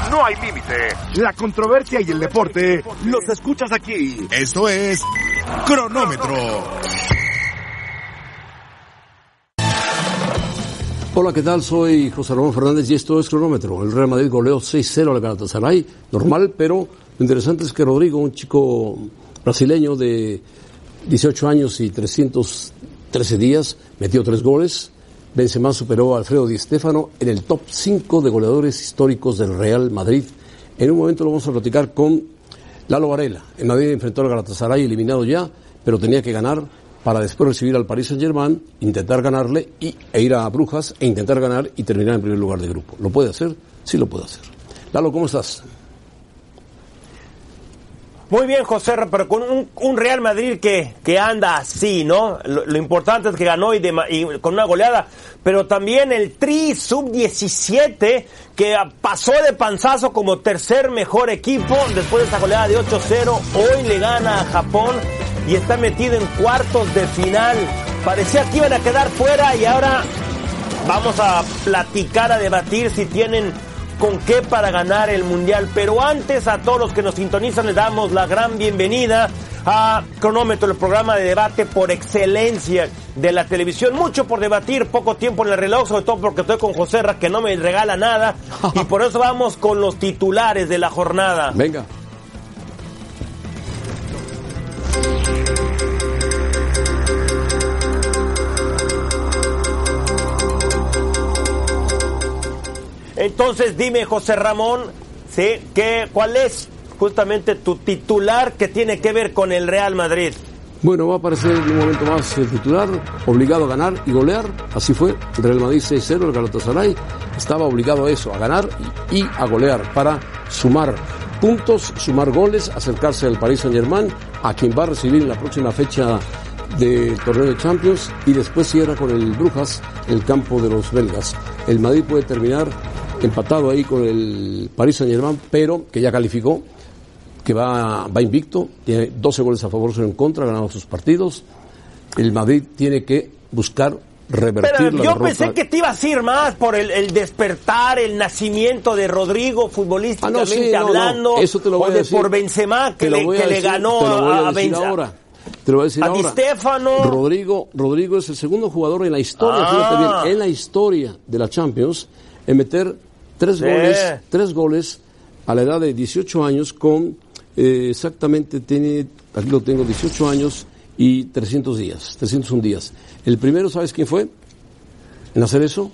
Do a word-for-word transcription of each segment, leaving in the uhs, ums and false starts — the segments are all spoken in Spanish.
no hay límite. La controversia y el deporte los escuchas aquí. Esto es Cronómetro. Hola, ¿qué tal? Soy José Ramón Fernández y esto es Cronómetro. El Real Madrid goleó seis cero al Galatasaray, normal, pero lo interesante es que Rodrigo, un chico brasileño de dieciocho años y trescientos trece días, metió tres goles. Benzema superó a Alfredo Di Stéfano en el top cinco de goleadores históricos del Real Madrid. En un momento lo vamos a platicar con Lalo Varela. El Madrid enfrentó al Galatasaray eliminado ya, pero tenía que ganar para después recibir al Paris Saint-Germain, intentar ganarle y, e ir a Brujas e intentar ganar y terminar en primer lugar de grupo. ¿Lo puede hacer? Sí lo puede hacer. Lalo, ¿cómo estás? Muy bien, José, pero con un, un Real Madrid que, que anda así, ¿no? Lo, lo importante es que ganó y, de, y con una goleada, pero también el Tri sub diecisiete que pasó de panzazo como tercer mejor equipo después de esa goleada de ocho cero, hoy le gana a Japón y está metido en cuartos de final. Parecía que iban a quedar fuera y ahora vamos a platicar, a debatir si tienen con qué para ganar el Mundial. Pero antes, a todos los que nos sintonizan, les damos la gran bienvenida a Cronómetro, el programa de debate por excelencia de la televisión. Mucho por debatir, poco tiempo en el reloj, sobre todo porque estoy con José Ra, que no me regala nada, y por eso vamos con los titulares de la jornada. Venga. Entonces dime, José Ramón, ¿sí? ¿Qué, ¿cuál es justamente tu titular que tiene que ver con el Real Madrid? Bueno, va a aparecer en un momento más el titular, obligado a ganar y golear. Así fue, Real Madrid seis cero, el Galatasaray estaba obligado a eso, a ganar y, y a golear para sumar puntos, sumar goles, acercarse al Paris Saint-Germain, a quien va a recibir en la próxima fecha del torneo de Champions, y después cierra con el Brujas, el campo de los belgas. El Madrid puede terminar empatado ahí con el Paris Saint-Germain, pero que ya calificó, que va, va invicto, tiene doce goles a favor, cero en contra, ha ganado sus partidos. El Madrid tiene que buscar revertir Pero la yo derrota. pensé que te ibas a ir más por el, el despertar, el nacimiento de Rodrigo futbolísticamente ah, no, sí, no, hablando, no. Eso te lo voy o a de decir. por Benzema que, Te lo le, voy a que le decir, ganó te lo voy a, a decir Benzema. ahora. Te lo voy a decir a ahora. Di Stéfano. Rodrigo, Rodrigo es el segundo jugador en la historia, Ah. fíjate bien, en la historia de la Champions, en meter tres Sí. goles, tres goles a la edad de dieciocho años con, eh, exactamente tiene, aquí lo tengo, dieciocho años y trescientos días, trescientos un días. El primero, ¿sabes quién fue en hacer eso?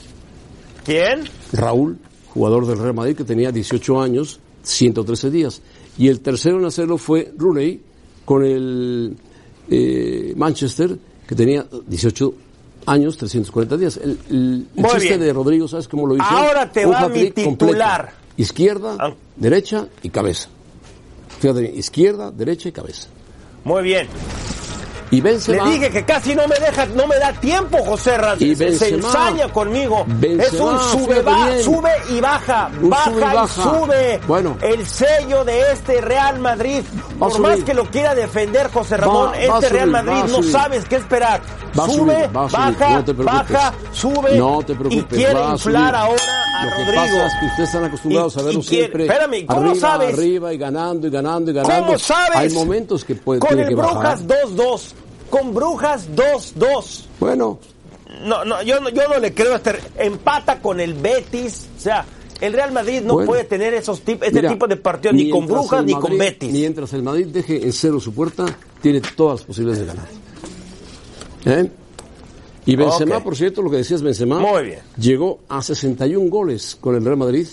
¿Quién? Raúl, jugador del Real Madrid, que tenía dieciocho años, ciento trece días. Y el tercero en hacerlo fue Rooney, con el eh, Manchester, que tenía dieciocho años, trescientos cuarenta días. El, el, el chiste bien. de Rodrigo, ¿sabes cómo lo hizo? Ahora te Un va mi hat-trick titular. completo. Izquierda, Ah. derecha y cabeza. Fíjate bien, izquierda, derecha y cabeza. Muy bien. Y Benzema, Le dije que casi no me deja, no me da tiempo, José Ra. Y Se, se Benzema. ensaña conmigo. Benzema, es un sube, fíjate va, bien. sube y baja, Un baja, sube y y baja. sube. Bueno. El sello de este Real Madrid. Va a Por más subir. que lo quiera defender José Ramón, Va- va a este Real subir, va Madrid a no subir. sabes qué esperar. Va a sube, subir, va a subir, baja, no te preocupes. baja, sube. No te preocupes, y quiere va a inflar subir. ahora a Lo que Rodrigo. pasa es que ustedes están acostumbrados Y- a verlo y quiere- siempre espérame, ¿cómo arriba, sabes? arriba y ganando y ganando y ganando. ¿Cómo sabes? Hay momentos que puede, Con tiene el que bajar. Brujas dos dos. Con Brujas dos dos. Bueno, No, no, yo no, yo no le creo. Este, empata con el Betis. O sea, el Real Madrid no bueno. puede tener esos tip, este Mira, tipo de partidos ni con mientras Brujas el ni con Madrid- Betis. Mientras el Madrid deje en cero su puerta, tiene todas las posibilidades de ganar. ¿Eh? Y Benzema, Ok. por cierto, lo que decías Benzema, Muy bien. llegó a sesenta y un goles con el Real Madrid,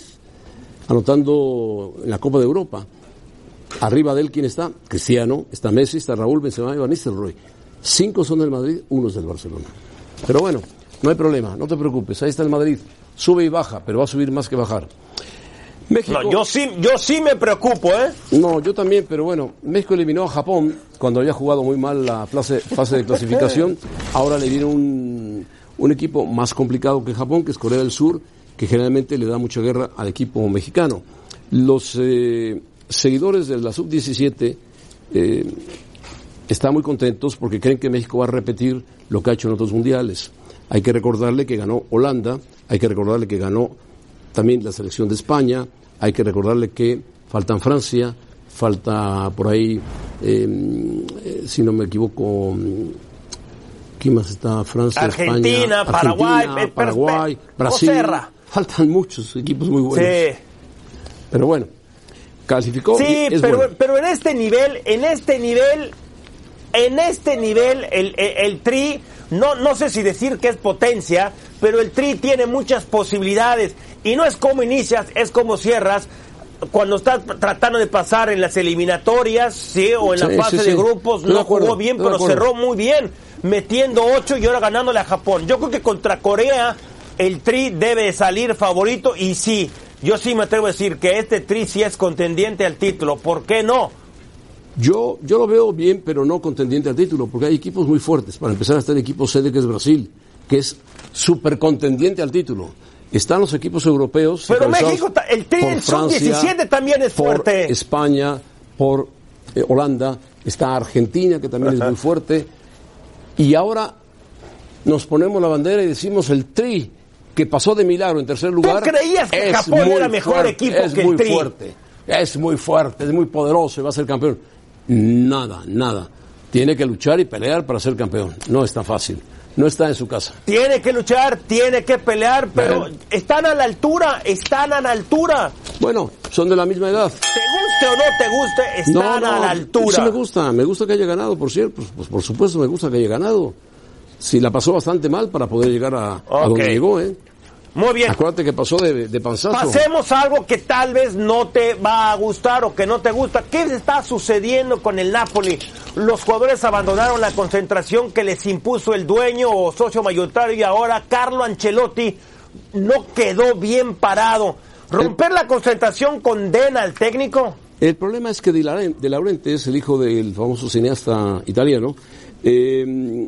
anotando en la Copa de Europa. Arriba de él, ¿quién está? Cristiano, está Messi, está Raúl, Benzema y Van Nistelrooy. Cinco son del Madrid, uno es del Barcelona. Pero bueno, no hay problema, no te preocupes, ahí está el Madrid. Sube y baja, pero va a subir más que bajar. México, No, yo sí, yo sí me preocupo, ¿eh? no, yo también, pero bueno, México eliminó a Japón cuando había jugado muy mal la fase, fase de clasificación. Ahora le viene un, un equipo más complicado que Japón, que es Corea del Sur, que generalmente le da mucha guerra al equipo mexicano. Los eh, seguidores de la sub diecisiete eh, están muy contentos porque creen que México va a repetir lo que ha hecho en otros mundiales. Hay que recordarle que ganó Holanda, hay que recordarle que ganó también la selección de España. Hay que recordarle que faltan Francia, falta por ahí, eh, eh, si no me equivoco, ¿quién más está? Francia, Argentina, España, Paraguay, Argentina, Paraguay, Brasil. Joserra. Faltan muchos equipos muy buenos. Sí. Pero bueno, calificó. Sí, es pero, bueno. pero en este nivel, en este nivel, en este nivel, el, el, el Tri, no, no sé si decir que es potencia, pero el Tri tiene muchas posibilidades. Y no es como inicias, es como cierras. Cuando estás tratando de pasar en las eliminatorias, sí, o en Sí, la fase sí, de sí. grupos, Estoy no de acuerdo, jugó bien, estoy de pero acuerdo. cerró muy bien, metiendo ocho y ahora ganándole a Japón. Yo creo que contra Corea el Tri debe salir favorito, y sí, yo sí me atrevo a decir que este Tri sí es contendiente al título. ¿Por qué no? Yo, yo lo veo bien, pero no contendiente al título, porque hay equipos muy fuertes. Para empezar está el equipo sede, que es Brasil, que es súper contendiente al título. Están los equipos europeos. Pero encabezados México, ta- el Tri por del sub Francia, diecisiete también es por fuerte. España, por eh, Holanda, está Argentina, que también es muy fuerte. Y ahora nos ponemos la bandera y decimos el Tri, que pasó de milagro en tercer lugar. creías que es Japón muy era mejor fuerte, equipo es que el muy Tri? fuerte, es muy fuerte, es muy poderoso y va a ser campeón. Nada, nada. Tiene que luchar y pelear para ser campeón. No está fácil. No está en su casa. Tiene que luchar, tiene que pelear, pero Bueno. están a la altura, están a la altura. Bueno, son de la misma edad. Te guste o no te guste, están a la altura. Sí me gusta, me gusta que haya ganado, por cierto. Pues, pues por supuesto me gusta que haya ganado. Sí, la pasó bastante mal para poder llegar a, a Ok. donde llegó, ¿eh? Muy bien. Acuérdate que pasó de, de panzazo. Pasemos a algo que tal vez no te va a gustar o que no te gusta. ¿Qué está sucediendo con el Napoli? Los jugadores abandonaron la concentración que les impuso el dueño o socio mayoritario, y ahora Carlo Ancelotti no quedó bien parado. ¿Romper la concentración condena al técnico? El problema es que De Laurent- De Laurentiis, el hijo del famoso cineasta italiano, eh,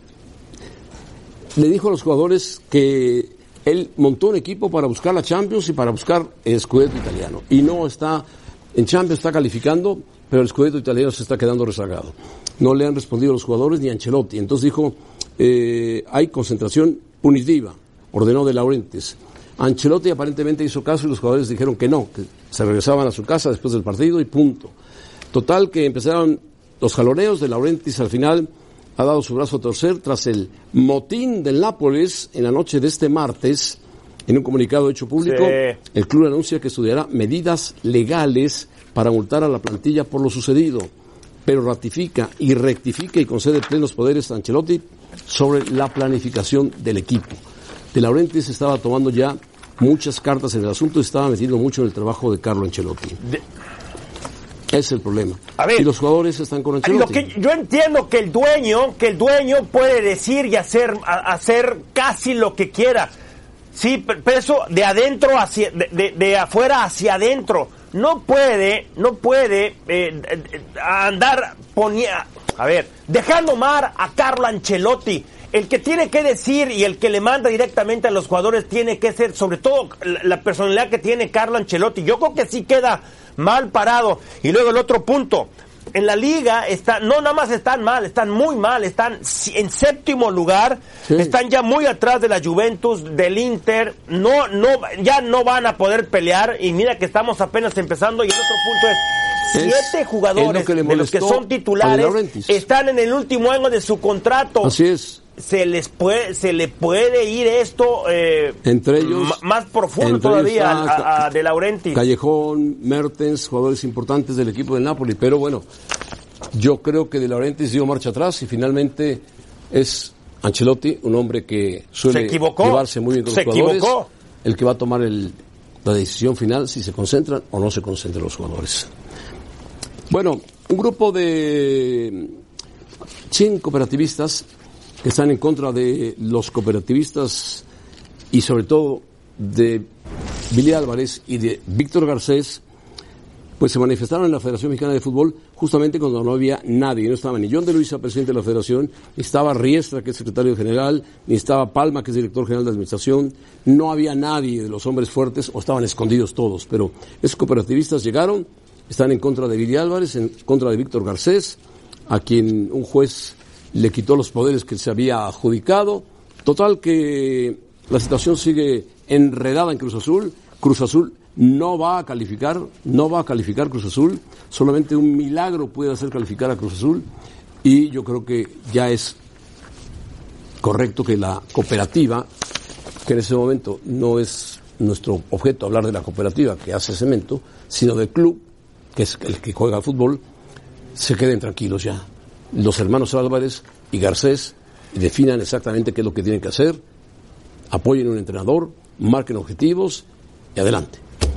le dijo a los jugadores que él montó un equipo para buscar la Champions y para buscar el Scudetto italiano. Y no está, en Champions está calificando, pero el Scudetto italiano se está quedando rezagado. No le han respondido los jugadores ni a Ancelotti. Entonces dijo, eh, hay concentración punitiva, ordenó De Laurentiis. Ancelotti aparentemente hizo caso y los jugadores dijeron que no, que se regresaban a su casa después del partido y punto. Total que empezaron los jaloneos. De Laurentiis al final ha dado su brazo a torcer tras el motín del Nápoles en la noche de este martes. En un comunicado hecho público, Sí. el club anuncia que estudiará medidas legales para multar a la plantilla por lo sucedido, pero ratifica y rectifica y concede plenos poderes a Ancelotti sobre la planificación del equipo. De Laurentiis estaba tomando ya muchas cartas en el asunto y estaba metiendo mucho en el trabajo de Carlo Ancelotti. De- Es el problema. A ver, y los jugadores están con Lo Ancelotti. que yo entiendo que el dueño, que el dueño puede decir y hacer, a- hacer casi lo que quiera. Sí, pe- pero eso de adentro hacia, de, de- de afuera hacia adentro. No puede, no puede eh, eh, andar ponía, a ver, dejando mar a Carlo Ancelotti. El que tiene que decir y el que le manda directamente a los jugadores tiene que ser, sobre todo, la, la personalidad que tiene Carlo Ancelotti. Yo creo que sí queda mal parado. Y luego el otro punto, en la liga está, no nada más están mal, están muy mal, están si- en séptimo lugar, Sí. están ya muy atrás de la Juventus, del Inter, no, no, ya no van a poder pelear, y mira que estamos apenas empezando. Y el otro punto es, Es- siete es jugadores lo que le de los que molestó son a titulares De Laurentiis. están en el último año de su contrato. Así es. Se les puede, se le puede ir esto eh, Entre ellos, m- más profundo entre todavía ellos a, está a- a De Laurentiis. Callejón, Mertens, jugadores importantes del equipo del Napoli, pero bueno, yo creo que De Laurentiis dio marcha atrás y finalmente es Ancelotti, un hombre que suele Se equivocó. llevarse muy bien con Se los jugadores, equivocó. el que va a tomar el, la decisión final si se concentran o no se concentran los jugadores. Bueno, un grupo de cien cooperativistas que están en contra de los cooperativistas y sobre todo de Billy Álvarez y de Víctor Garcés, pues se manifestaron en la Federación Mexicana de Fútbol justamente cuando no había nadie. No estaba ni John de Luisa, presidente de la Federación, ni estaba Riestra, que es secretario general, ni estaba Palma, que es director general de administración. No había nadie de los hombres fuertes, o estaban escondidos todos. Pero esos cooperativistas llegaron, están en contra de Billy Álvarez, en contra de Víctor Garcés, a quien un juez le quitó los poderes que se había adjudicado. Total que la situación sigue enredada en Cruz Azul, Cruz Azul no va a calificar, no va a calificar Cruz Azul, solamente un milagro puede hacer calificar a Cruz Azul, y yo creo que ya es correcto que la cooperativa, que en ese momento no es nuestro objeto hablar de la cooperativa que hace cemento, sino del club, que es el que juega al fútbol, se queden tranquilos ya. Los hermanos Álvarez y Garcés definan exactamente qué es lo que tienen que hacer, apoyen a un entrenador, marquen objetivos y adelante.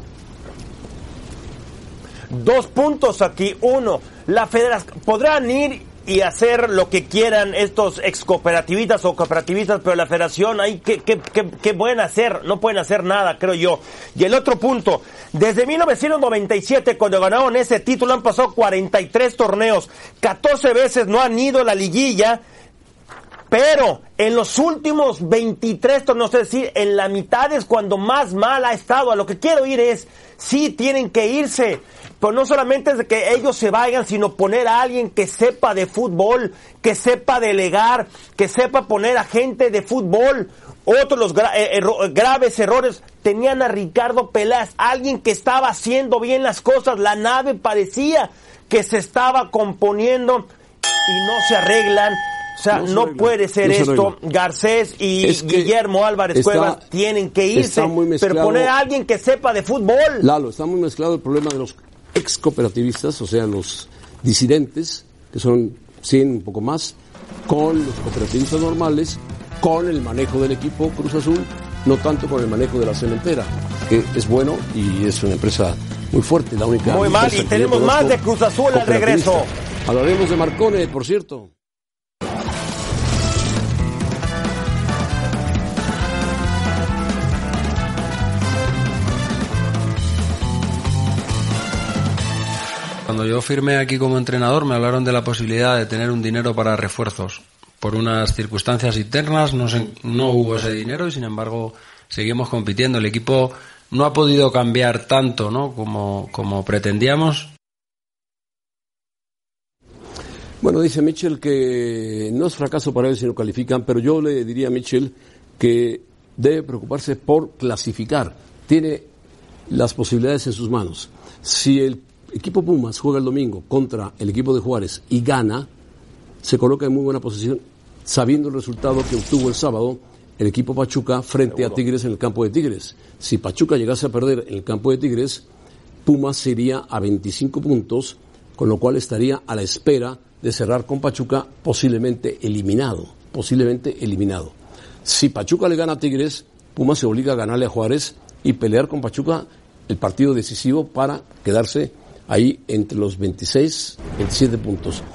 Dos puntos aquí. Uno, la federación podrán ir y hacer lo que quieran estos ex cooperativistas o cooperativistas, pero la federación ahí qué, qué, qué, qué pueden hacer, no pueden hacer nada, creo yo. Y el otro punto, desde mil novecientos noventa y siete, cuando ganaron ese título, han pasado cuarenta y tres torneos, catorce veces no han ido a la liguilla, pero en los últimos veintitrés torneos, es decir, en la mitad es cuando más mal ha estado. A lo que quiero ir es, sí tienen que irse, pero no solamente es de que ellos se vayan, sino poner a alguien que sepa de fútbol, que sepa delegar, que sepa poner a gente de fútbol. Otros los gra- eh, erro- graves errores, tenían a Ricardo Peláez, alguien que estaba haciendo bien las cosas, la nave parecía que se estaba componiendo y no se arreglan. O sea, no, no puede ser no esto. Garcés y es Guillermo Álvarez está, Cuevas tienen que irse, pero poner a alguien que sepa de fútbol. Lalo, está muy mezclado el problema de los ex cooperativistas, o sea, los disidentes, que son cien, un poco más, con los cooperativistas normales, con el manejo del equipo Cruz Azul, no tanto con el manejo de la cementera, que es bueno y es una empresa muy fuerte, la única. Muy mal, y tenemos más de Cruz Azul al regreso. Hablaremos de Marcone, por cierto. Cuando yo firmé aquí como entrenador me hablaron de la posibilidad de tener un dinero para refuerzos. Por unas circunstancias internas no, se, no hubo ese dinero y sin embargo seguimos compitiendo. El equipo no ha podido cambiar tanto, ¿no?, como, como pretendíamos. Bueno, dice Mitchell que no es fracaso para él si no califican, pero yo le diría a Mitchell que debe preocuparse por clasificar. Tiene las posibilidades en sus manos. Si el equipo Pumas juega el domingo contra el equipo de Juárez y gana, se coloca en muy buena posición, sabiendo el resultado que obtuvo el sábado el equipo Pachuca frente a Tigres en el campo de Tigres. Si Pachuca llegase a perder en el campo de Tigres, Pumas se iría a veinticinco puntos, con lo cual estaría a la espera de cerrar con Pachuca, posiblemente eliminado, posiblemente eliminado. Si Pachuca le gana a Tigres, Pumas se obliga a ganarle a Juárez y pelear con Pachuca el partido decisivo para quedarse ahí entre los veintiséis, veintisiete puntos.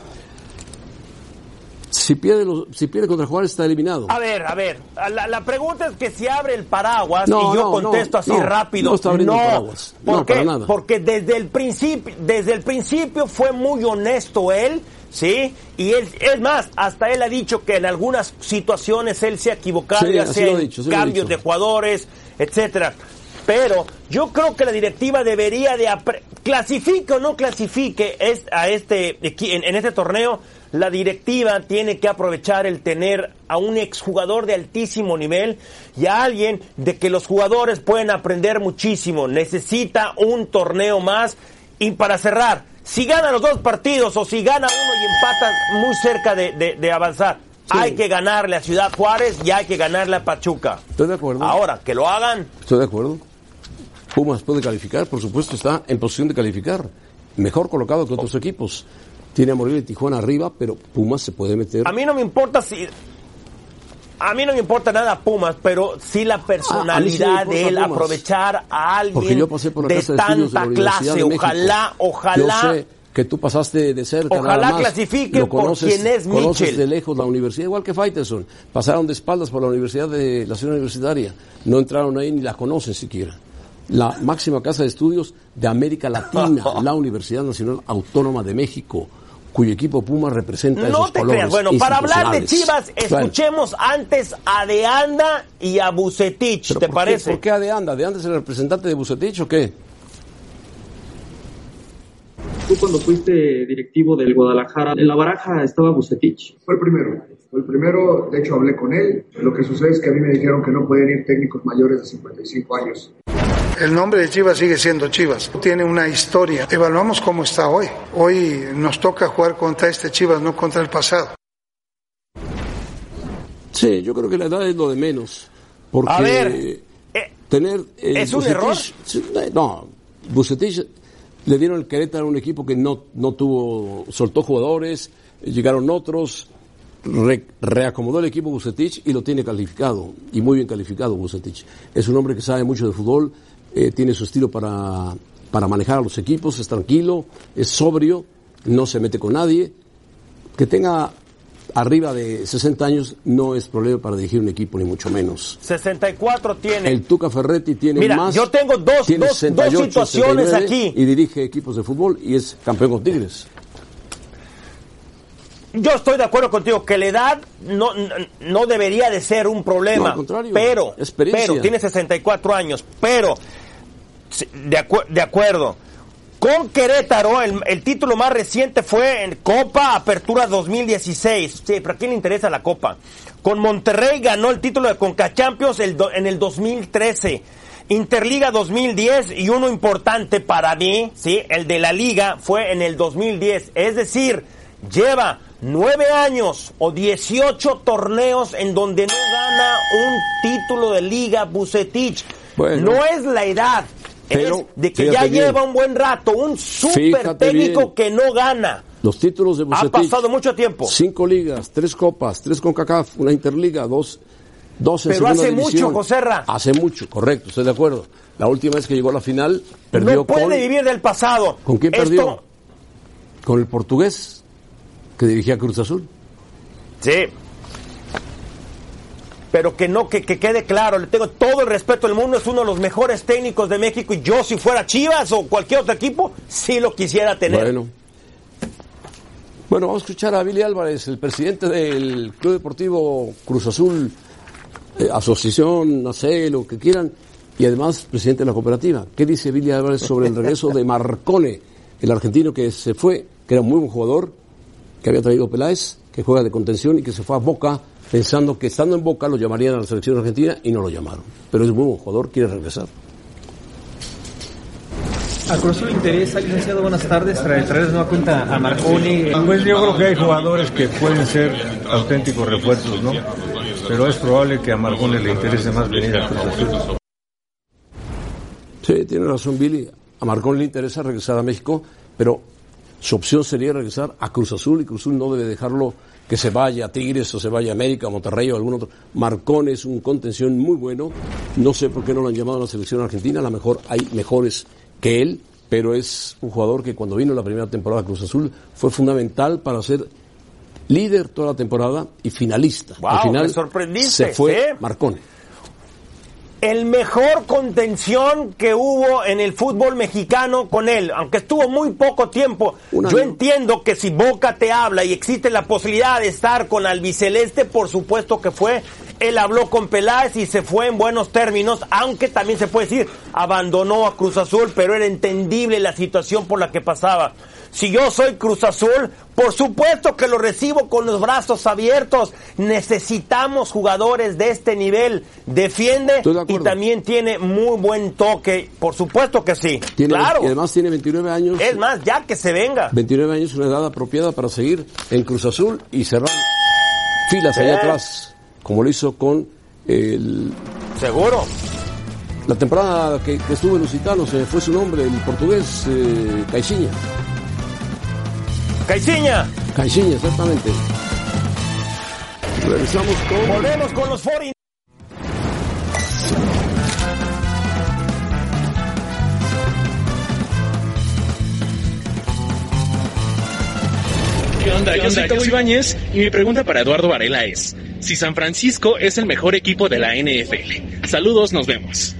Si pierde, los, si pierde contra Juárez está eliminado. A ver, a ver, la, la pregunta es que si abre el paraguas, no, y yo no, contesto no, así no, rápido. No está abriendo no, el paraguas. ¿Por no, qué? Para nada. Porque desde el principio, desde el principio fue muy honesto él, ¿sí? Y él, es más, hasta él ha dicho que en algunas situaciones él se ha equivocado, sí, ya sea en dicho, cambios de jugadores, etcétera. Pero yo creo que la directiva debería de apre- clasifique o no clasifique es, a este en, en este torneo, la directiva tiene que aprovechar el tener a un exjugador de altísimo nivel y a alguien de que los jugadores pueden aprender muchísimo. Necesita un torneo más. Y para cerrar, si gana los dos partidos o si gana uno y empata muy cerca de, de, de avanzar, sí, hay que ganarle a Ciudad Juárez y hay que ganarle a Pachuca. Estoy de acuerdo. Ahora, que lo hagan. Estoy de acuerdo. Pumas puede calificar, por supuesto, está en posición de calificar. Mejor colocado que otros equipos. Tiene a Morelia y Tijuana arriba, pero Pumas se puede meter. A mí no me importa si... A mí no me importa nada Pumas, pero sí la personalidad ah, sí de él, Pumas. Aprovechar a alguien yo pasé por la de casa de tanta de clase. De ojalá, ojalá... Yo sé que tú pasaste de cerca. Ojalá nada más. clasifique Lo conoces, por quien es Mitchell. Conoces de lejos la universidad, igual que Faitelson. Pasaron de espaldas por la universidad de la ciudad universitaria. No entraron ahí ni la conocen siquiera. La máxima casa de estudios de América Latina, la Universidad Nacional Autónoma de México, cuyo equipo Pumas representa no esos te colores. Creas. Bueno, para hablar de Chivas, escuchemos bueno. antes a De Anda y a Vucetich, ¿te por parece? Qué, ¿Por qué a De Anda? ¿De Anda es el representante de Vucetich o qué? Tú cuando fuiste directivo del Guadalajara, en la baraja estaba Vucetich. Fue el primero. Fue el primero, de hecho hablé con él. Lo que sucede es que a mí me dijeron que no pueden ir técnicos mayores de cincuenta y cinco años. El nombre de Chivas sigue siendo Chivas. Tiene una historia. Evaluamos cómo está hoy. Hoy nos toca jugar contra este Chivas, no contra el pasado. Sí, yo creo que la edad es lo de menos. Porque a ver, eh, tener... Eh, ¿es un Bucetich, error? No, Bucetich le dieron el Querétaro a un equipo que no, no tuvo, soltó jugadores, llegaron otros, re, reacomodó el equipo Bucetich y lo tiene calificado, y muy bien calificado Bucetich. Es un hombre que sabe mucho de fútbol, eh, tiene su estilo para, para manejar a los equipos, es tranquilo, es sobrio, no se mete con nadie. Que tenga arriba de sesenta años no es problema para dirigir un equipo, ni mucho menos. sesenta y cuatro tiene. El Tuca Ferretti tiene Mira, más. yo tengo dos, dos, sesenta y ocho, dos situaciones aquí. Y dirige equipos de fútbol y es campeón con Tigres. Yo estoy de acuerdo contigo que la edad no, no debería de ser un problema. No, al contrario, pero, experiencia. pero tiene sesenta y cuatro años. Pero, de, acu- de acuerdo. Con Querétaro, el, el título más reciente fue en Copa Apertura dos mil dieciséis. Sí, pero ¿a quién le interesa la Copa? Con Monterrey ganó el título de Conca Champions el do, en el dos mil trece. Interliga dos mil diez y uno importante para mí, sí, el de la Liga fue en el dos mil diez. Es decir, lleva nueve años o dieciocho torneos en donde no gana un título de Liga Bucetich. Bueno, no es la edad. Pero, es de que ya bien. lleva un buen rato, un súper técnico bien. que no gana. Los títulos de Bucetich. Ha pasado mucho tiempo. Cinco ligas, tres copas, tres CONCACAF, una Interliga, dos, dos en Pero segunda hace división. mucho, Joserra. Hace mucho, correcto, estoy de acuerdo. La última vez que llegó a la final, perdió No puede con... vivir del pasado. ¿Con quién Esto... perdió? Con el portugués, que dirigía Cruz Azul. Sí. Pero que no, que, que quede claro, le tengo todo el respeto del mundo, es uno de los mejores técnicos de México y yo si fuera Chivas o cualquier otro equipo, sí lo quisiera tener. Bueno, bueno vamos a escuchar a Billy Álvarez, el presidente del Club Deportivo Cruz Azul, eh, asociación, no sé, lo que quieran, y además presidente de la cooperativa. ¿Qué dice Billy Álvarez sobre el regreso de Marcone, el argentino que se fue, que era un muy buen jugador, que había traído Peláez, que juega de contención y que se fue a Boca, pensando que estando en Boca lo llamarían a la selección argentina y no lo llamaron. Pero es muy buen jugador, quiere regresar. ¿A Cruz Azul le interesa, licenciado? Buenas tardes. Traer, traer de nueva cuenta a Marcone. Pues yo creo que hay jugadores que pueden ser auténticos refuerzos, ¿no? Pero es probable que a Marcone le interese más venir a Cruz Azul. Sí, tiene razón Billy. A Marcone le interesa regresar a México, pero su opción sería regresar a Cruz Azul y Cruz Azul no debe dejarlo que se vaya a Tigres o se vaya a América, a Monterrey o algún otro. Marcone es un contención muy bueno. No sé por qué no lo han llamado a la selección argentina. A lo mejor hay mejores que él, pero es un jugador que cuando vino la primera temporada a Cruz Azul fue fundamental para ser líder toda la temporada y finalista. Wow, al final me sorprendiste, se fue ¿eh? Marcone. El mejor contención que hubo en el fútbol mexicano con él, aunque estuvo muy poco tiempo. Yo entiendo que si Boca te habla y existe la posibilidad de estar con albiceleste, por supuesto que fue. Él habló con Peláez y se fue en buenos términos, aunque también se puede decir, abandonó a Cruz Azul, pero era entendible la situación por la que pasaba. Si yo soy Cruz Azul, por supuesto que lo recibo con los brazos abiertos. Necesitamos jugadores de este nivel. Defiende y también tiene muy buen toque. Por supuesto que sí. Tiene, claro. Y además tiene veintinueve años. Es más, ya que se venga. veintinueve años, una edad apropiada para seguir en Cruz Azul y cerrar filas allá ¿Eh? atrás, como lo hizo con el... Seguro. La temporada que, que estuvo en Lusitano, se fue su nombre, el portugués eh, Caixinha. Caixinha. Caixinha, exactamente. Regresamos con... Volvemos con los cuarenta. ¿Qué onda? Yo soy Tavo Ibáñez y mi pregunta para Eduardo Varela es: si San Francisco es el mejor equipo de la N F L. Saludos, nos vemos.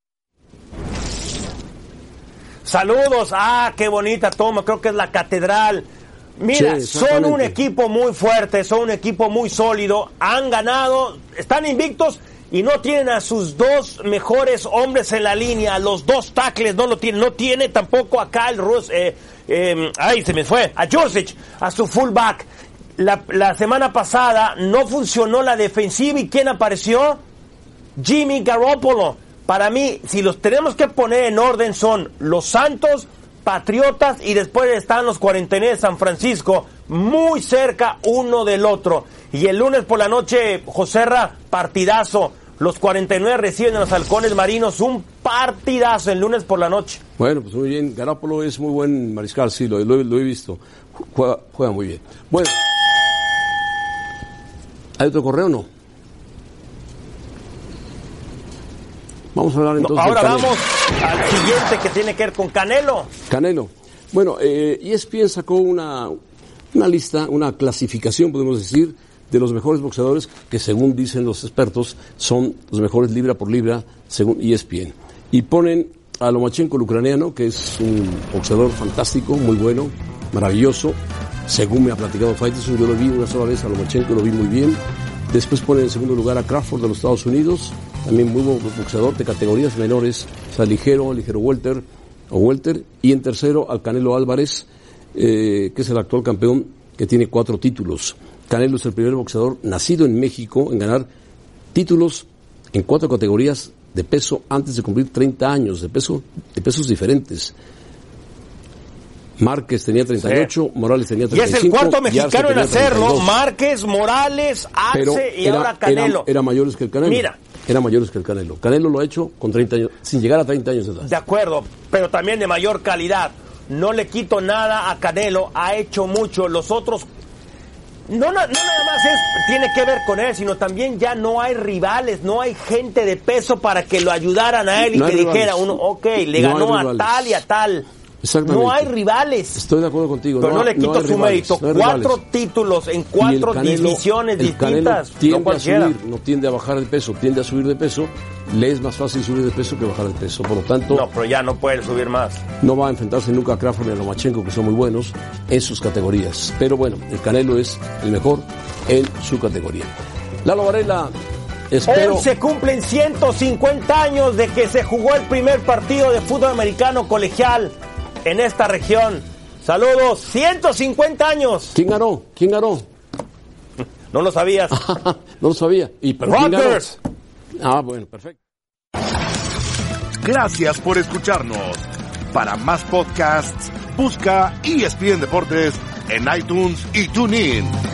Saludos. Ah, qué bonita toma. Creo que es la catedral. Mira, sí, son un equipo muy fuerte, son un equipo muy sólido, han ganado, están invictos y no tienen a sus dos mejores hombres en la línea, los dos tackles no lo tienen, no tiene tampoco a Kyle Rus, eh, eh, ay, se me fue, a Jursic, a su fullback. La, la semana pasada no funcionó la defensiva y ¿quién apareció? Jimmy Garoppolo. Para mí, si los tenemos que poner en orden, son los Santos, Patriotas y después están los cuarenta y nueve de San Francisco, muy cerca uno del otro. Y el lunes por la noche, Joserra, partidazo. Los cuarenta y nueve reciben a los Halcones Marinos, un partidazo el lunes por la noche. Bueno, pues muy bien. Garoppolo es muy buen mariscal, sí, lo, lo, lo he visto. Juega, juega muy bien. Bueno, ¿hay otro correo o no? Vamos a hablar entonces. No, ahora de Canelo. vamos al siguiente que tiene que ver con Canelo. Canelo. Bueno, eh, E S P N sacó una, una lista, una clasificación, podemos decir, de los mejores boxeadores que, según dicen los expertos, son los mejores libra por libra, según E S P N. Y ponen a Lomachenko, el ucraniano, que es un boxeador fantástico, muy bueno, maravilloso. Según me ha platicado Faitelson, yo lo vi una sola vez a Lomachenko, lo vi muy bien. Después ponen en segundo lugar a Crawford de los Estados Unidos, también muy buen boxeador de categorías menores, o sea, ligero, ligero welter o welter. Y en tercero al Canelo Álvarez, eh, que es el actual campeón, que tiene cuatro títulos. Canelo es el primer boxeador nacido en México en ganar títulos en cuatro categorías de peso antes de cumplir treinta años, de peso, de pesos diferentes. Márquez tenía treinta y ocho, sí. Morales tenía treinta y cinco. Y es el cuarto mexicano en hacerlo. Márquez, Morales, Arce y era, ahora Canelo. Era, era mayores que el Canelo. Mira. Era mayores que el Canelo. Canelo lo ha hecho con treinta años, sin llegar a treinta años de edad. De acuerdo, pero también de mayor calidad. No le quito nada a Canelo, ha hecho mucho. Los otros, no, no, no nada más es, tiene que ver con él, sino también ya no hay rivales, no hay gente de peso para que lo ayudaran a él y no que dijera uno, ok, le no ganó a tal y a tal. Exactamente. No hay rivales. Estoy de acuerdo contigo. Pero no, no le quito no su rivales, mérito. No cuatro rivales. Títulos en cuatro Canelo, divisiones el distintas. Tiende no a subir, no tiende a bajar de peso, tiende a subir de peso. Le es más fácil subir de peso que bajar de peso. Por lo tanto, no, pero ya no puede subir más. No va a enfrentarse nunca a Crawford ni a Lomachenko, que son muy buenos en sus categorías. Pero bueno, el Canelo es el mejor en su categoría. Lalo Varela. Espero... Hoy se cumplen ciento cincuenta años de que se jugó el primer partido de fútbol americano colegial en esta región. Saludos, ciento cincuenta años. ¿Quién ganó? ¿Quién ganó? No lo sabías. No lo sabía. ¿Y pero quién ganó? Ah, bueno, perfecto. Gracias por escucharnos. Para más podcasts, busca E S P N Deportes en iTunes y TuneIn.